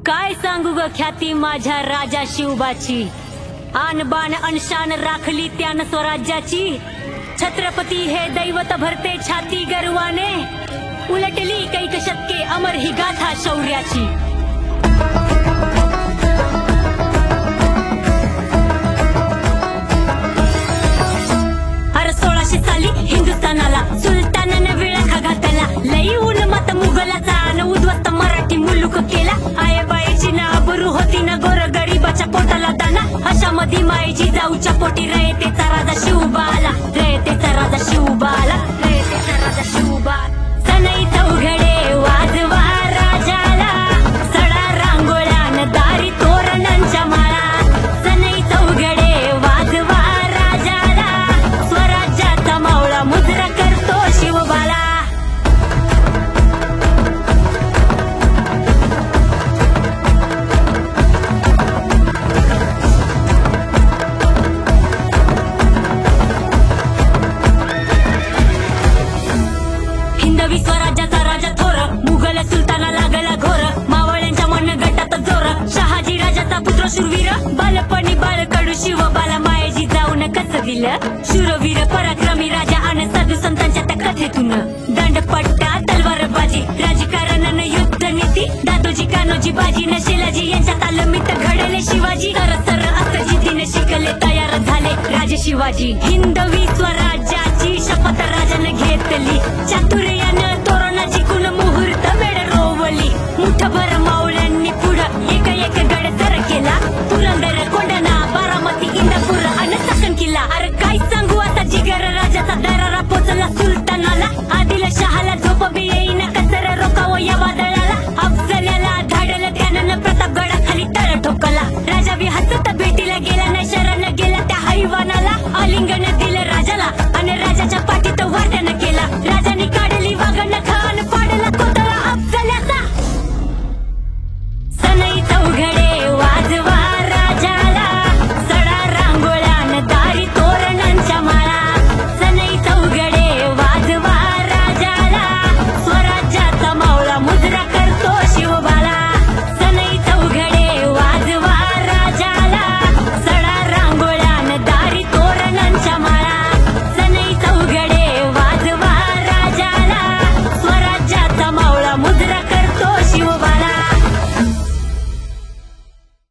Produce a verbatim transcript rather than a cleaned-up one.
काय सांगू ग ख्याती माझ्या राजा शिवबाची, आन बाण अनशान राखली त्यान स्वराज्याची। छत्रपती हे दैवत भरते छाती गर्वाने, उलटली कैक शतके अमर ही गाथा शौर्याची। अरे सोळाशे साली हिंदुस्थानाला सुलतानाने विळखा घातला, लई ऊन मत मुघलाचा अन उद्ध्वस्त मराठी मुलूक केला। आय बाईची ना अबरू होती ना गोर गरीबाच्या पोटाला दाना, अशा मधी माईची जाऊच्या पोटी रयतेचा राजा शिवबाला, रयतेचा राजा शिवबाला, रयतेचा राजा शिवबा। सनई चौघडे वाजवा राजाला, सडा रांगोळ्यान दारी तोरणांच्या माळा। सनई चौघडे वाजवा राजाला, स्वराज्याचा मावळा मुजरा करतो शिवबाला। हिंदवी स्वराज्याचा राजा थोर, मुघल सुलताना लागला घोर। मावळ्यांच्या मन गटात जोर, शहाजी राजाचा पुत्र शूरवीर। बालपणी बाळ कडू शिवबाला मायेजी जाऊन कसविलं, शूरवीर पराक्रमी राजा आणि साधू संतांच्या त्या कथेतून। दंडपट्टा तलवारबाजी राजकारण युद्ध नीती, दादोजी कान्होजी बाजी नशिलाजी यांच्या तालमीत घडले शिवाजी। सर सर असं जिद्दीने शिकले तयार झाले राजे शिवाजी। हिंदवी स्वराज्याची शपथ राजाने घेतली, चातुर्यानं तोरणा जिंकून मुहूर्त वेळ रोवली। मुठभर